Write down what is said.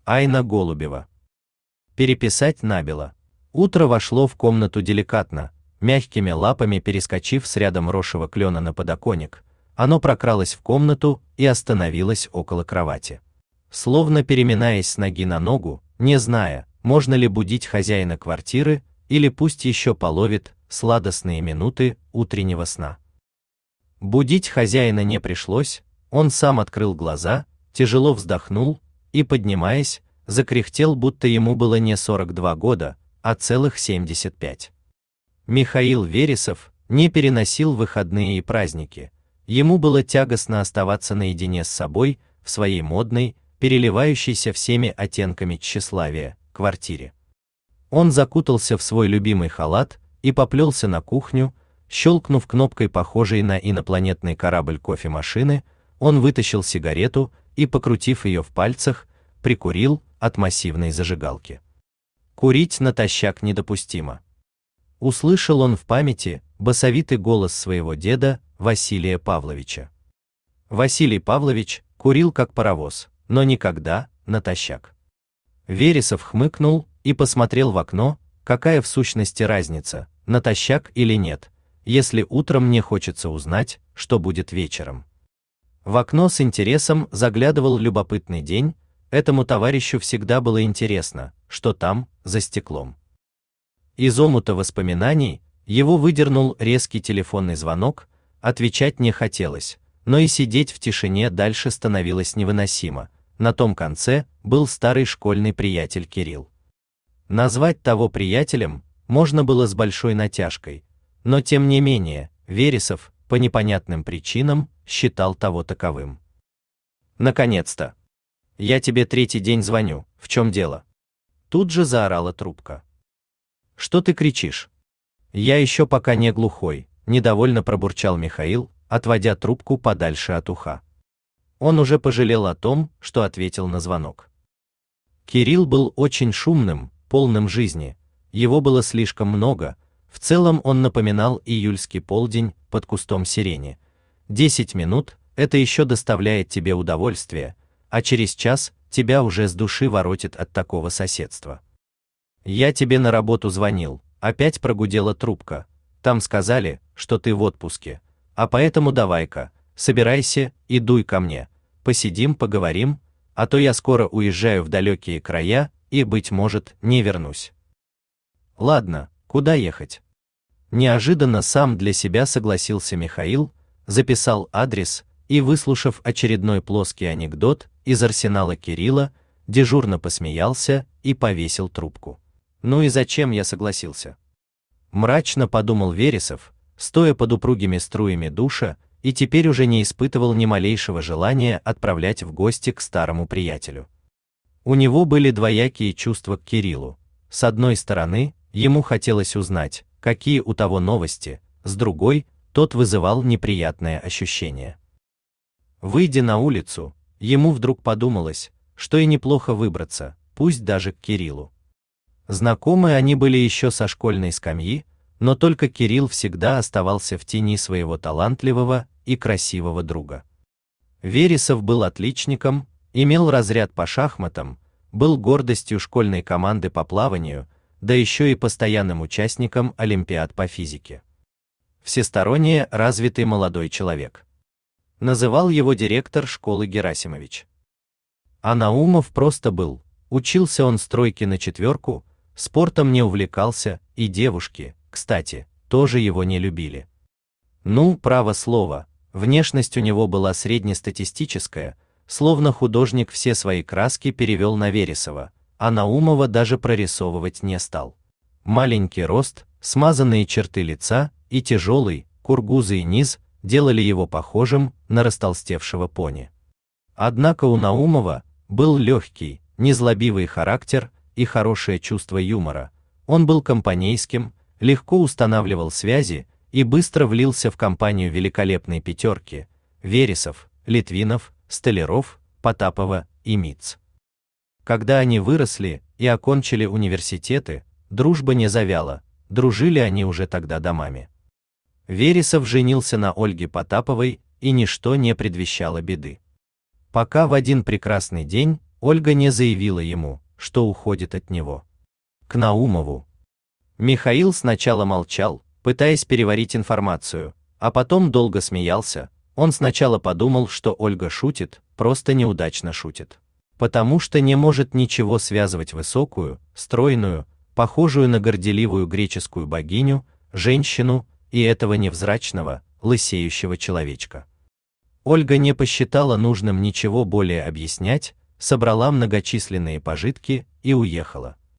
Айна Голубева. Переписать набело. Утро вошло в комнату деликатно, мягкими лапами перескочив с рядом росшего клена на подоконник. Оно прокралось в комнату и остановилось около кровати. Словно переминаясь с ноги на ногу, не зная, можно ли будить хозяина квартиры, или пусть еще половит сладостные минуты утреннего сна. Будить хозяина не пришлось, он сам открыл глаза, тяжело вздохнул и, поднимаясь, закряхтел, будто ему было не 42 года, а целых 75. Михаил Вересов не переносил выходные и праздники. Ему было тягостно оставаться наедине с собой в своей модной, переливающейся всеми оттенками тщеславия, квартире. Он закутался в свой любимый халат и поплелся на кухню. Щелкнув кнопкой, похожей на инопланетный корабль кофемашины, он вытащил сигарету и, покрутив ее в пальцах, прикурил от массивной зажигалки. Курить натощак недопустимо. Услышал он в памяти басовитый голос своего деда Василия Павловича. Василий Павлович курил как паровоз, но никогда натощак. Вересов хмыкнул и посмотрел в окно. Какая в сущности разница, натощак или нет, если утром мне хочется узнать, что будет вечером. В окно с интересом заглядывал любопытный день. Этому товарищу всегда было интересно, что там, за стеклом. Из омута воспоминаний его выдернул резкий телефонный звонок. Отвечать не хотелось, но и сидеть в тишине дальше становилось невыносимо. На том конце был старый школьный приятель Кирилл. Назвать того приятелем можно было с большой натяжкой, но тем не менее Вересов по непонятным причинам считал того таковым. Наконец-то. Я тебе третий день звоню. В чем дело? Тут же заорала трубка. Что ты кричишь? Я еще пока не глухой, недовольно пробурчал Михаил, отводя трубку подальше от уха. Он уже пожалел о том, что ответил на звонок. Кирилл был очень шумным, полным жизни. Его было слишком много. В целом он напоминал июльский полдень под кустом сирени. 10 минут – это еще доставляет тебе удовольствие, а через час тебя уже с души воротит от такого соседства. Я тебе на работу звонил, опять прогудела трубка. Там сказали, что ты в отпуске, а поэтому давай-ка, собирайся и дуй ко мне. Посидим, поговорим, а то я скоро уезжаю в далекие края и, быть может, не вернусь. Ладно, куда ехать? Неожиданно сам для себя согласился Михаил, записал адрес и, выслушав очередной плоский анекдот из арсенала Кирилла, дежурно посмеялся и повесил трубку. Ну и зачем я согласился? Мрачно подумал Вересов, стоя под упругими струями душа, и теперь уже не испытывал ни малейшего желания отправлять в гости к старому приятелю. У него были двоякие чувства к Кириллу. С одной стороны, ему хотелось узнать, какие у того новости, с другой, тот вызывал неприятное ощущение. Выйдя на улицу, ему вдруг подумалось, что и неплохо выбраться, пусть даже к Кириллу. Знакомы они были еще со школьной скамьи, но только Кирилл всегда оставался в тени своего талантливого и красивого друга. Вересов был отличником, имел разряд по шахматам, был гордостью школьной команды по плаванию, да еще и постоянным участником олимпиад по физике. Всесторонне развитый молодой человек. Называл его директор школы Герасимович. А Наумов просто был, учился он с тройки на четверку, спортом не увлекался, и девушки, кстати, тоже его не любили. Ну, право слово, внешность у него была среднестатистическая, словно художник все свои краски перевел на Вересова, а Наумова даже прорисовывать не стал. Маленький рост, смазанные черты лица и тяжелый, кургузый низ делали его похожим на растолстевшего пони. Однако у Наумова был легкий, незлобивый характер и хорошее чувство юмора. Он был компанейским, легко устанавливал связи и быстро влился в компанию великолепной пятерки: Вересов, Литвинов, Столяров, Потапова и Миц. Когда они выросли и окончили университеты, дружба не завяла, дружили они уже тогда домами. Вересов женился на Ольге Потаповой, и ничто не предвещало беды. Пока в один прекрасный день Ольга не заявила ему, что уходит от него. К Наумову. Михаил сначала молчал, пытаясь переварить информацию, а потом долго смеялся. Он сначала подумал, что Ольга шутит, просто неудачно шутит. Потому что не может ничего связывать высокую, стройную, похожую на горделивую греческую богиню, женщину и этого невзрачного, лысеющего человечка. Ольга не посчитала нужным ничего более объяснять, собрала многочисленные пожитки и уехала.